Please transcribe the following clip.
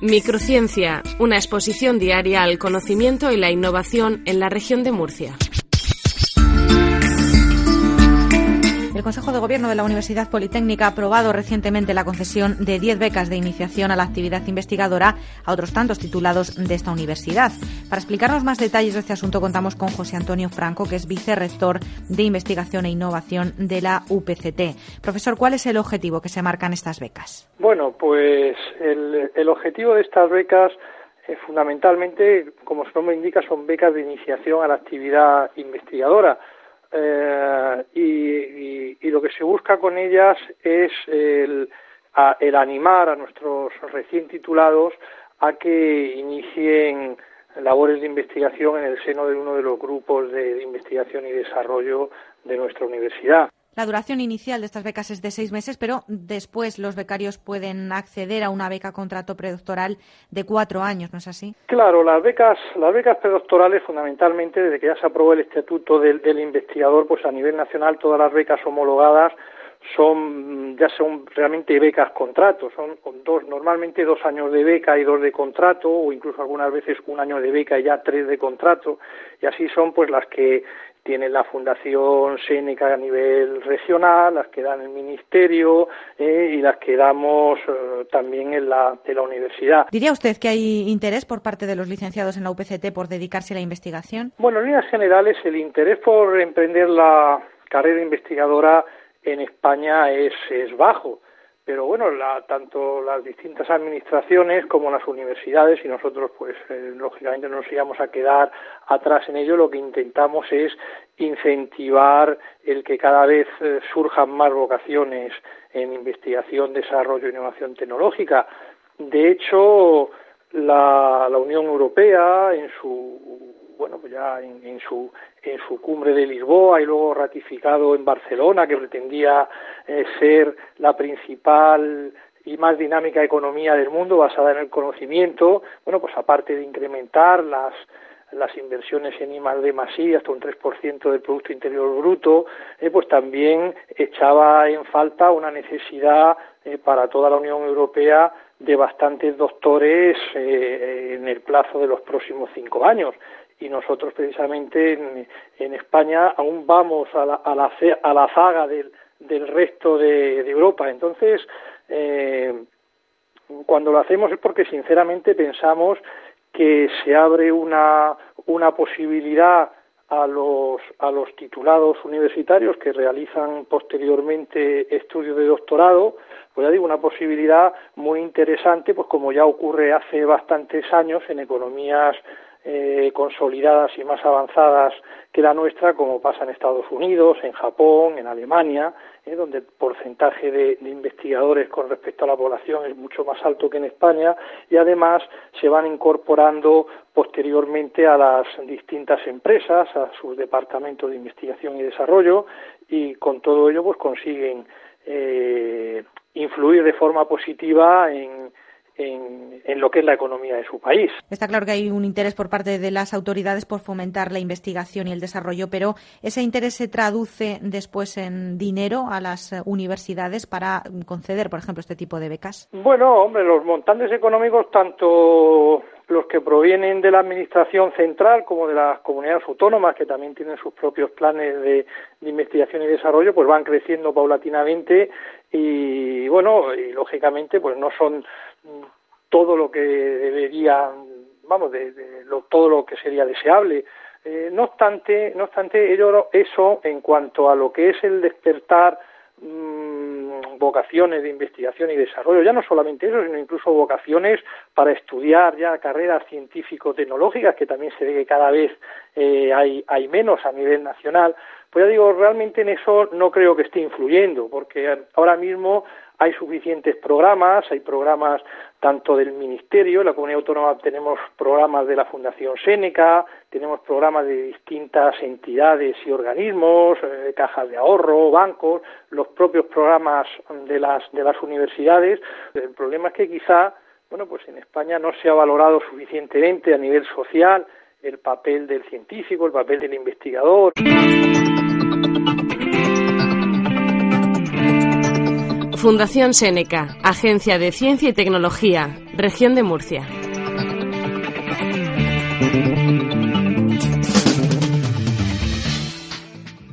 Microciencia, una exposición diaria al conocimiento y la innovación en la región de Murcia. El Consejo de Gobierno de la Universidad Politécnica ha aprobado recientemente la concesión de 10 becas de iniciación a la actividad investigadora a otros tantos titulados de esta universidad. Para explicarnos más detalles de este asunto contamos con José Antonio Franco, que es vicerrector de Investigación e Innovación de la UPCT. Profesor, ¿cuál es el objetivo que se marcan estas becas? Bueno, pues el objetivo de estas becas fundamentalmente, como su nombre indica, son becas de iniciación a la actividad investigadora. Y lo que se busca con ellas es el animar a nuestros recién titulados a que inicien labores de investigación en el seno de uno de los grupos de investigación y desarrollo de nuestra universidad. La duración inicial de estas becas es de 6 meses, pero después los becarios pueden acceder a una beca contrato predoctoral de 4 años, ¿no es así? Claro, las becas predoctorales, fundamentalmente, desde que ya se aprobó el estatuto del investigador, pues a nivel nacional todas las becas homologadas son realmente becas contrato, son normalmente 2 años de beca y 2 de contrato, o incluso algunas veces 1 año de beca y ya 3 de contrato, y así son pues las que tienen la Fundación Seneca a nivel regional, las que dan el Ministerio y las que damos también en la universidad. ¿Diría usted que hay interés por parte de los licenciados en la UPCT por dedicarse a la investigación? Bueno, en líneas generales el interés por emprender la carrera investigadora en España es bajo. Pero bueno, tanto las distintas administraciones como las universidades, y nosotros pues lógicamente no nos íbamos a quedar atrás en ello, lo que intentamos es incentivar el que cada vez surjan más vocaciones en investigación, desarrollo e innovación tecnológica. De hecho, la Unión Europea en su cumbre de Lisboa y luego ratificado en Barcelona, que pretendía ser la principal y más dinámica economía del mundo basada en el conocimiento, bueno, pues aparte de incrementar las inversiones en I+D+I hasta un 3% del Producto Interior Bruto, pues también echaba en falta una necesidad para toda la Unión Europea de bastantes doctores en el plazo de los próximos 5 años. Y nosotros precisamente en España aún vamos a la zaga del resto de Europa. Entonces, cuando lo hacemos es porque sinceramente pensamos que se abre una posibilidad a los titulados universitarios que realizan posteriormente estudios de doctorado, pues ya digo, una posibilidad muy interesante, pues como ya ocurre hace bastantes años en economías consolidadas y más avanzadas que la nuestra, como pasa en Estados Unidos, en Japón, en Alemania, donde el porcentaje de investigadores con respecto a la población es mucho más alto que en España, y además se van incorporando posteriormente a las distintas empresas, a sus departamentos de investigación y desarrollo, y con todo ello pues consiguen influir de forma positiva en lo que es la economía de su país. Está claro que hay un interés por parte de las autoridades por fomentar la investigación y el desarrollo, pero ¿ese interés se traduce después en dinero a las universidades para conceder, por ejemplo, este tipo de becas? Bueno, hombre, los montantes económicos, tanto los que provienen de la administración central como de las comunidades autónomas, que también tienen sus propios planes de investigación y desarrollo, pues van creciendo paulatinamente y bueno, y lógicamente pues no son todo lo que debería, todo lo que sería deseable. No obstante, eso en cuanto a lo que es el despertar vocaciones de investigación y desarrollo, ya no solamente eso, sino incluso vocaciones para estudiar ya carreras científico-tecnológicas, que también se ve que cada vez hay menos a nivel nacional. Pues ya digo, realmente en eso no creo que esté influyendo, porque ahora mismo hay suficientes programas, hay programas tanto del Ministerio, en la Comunidad Autónoma tenemos programas de la Fundación Seneca, tenemos programas de distintas entidades y organismos, cajas de ahorro, bancos, los propios programas de las universidades. El problema es que quizá, pues en España no se ha valorado suficientemente a nivel social el papel del científico, el papel del investigador. Fundación Seneca, Agencia de Ciencia y Tecnología, Región de Murcia.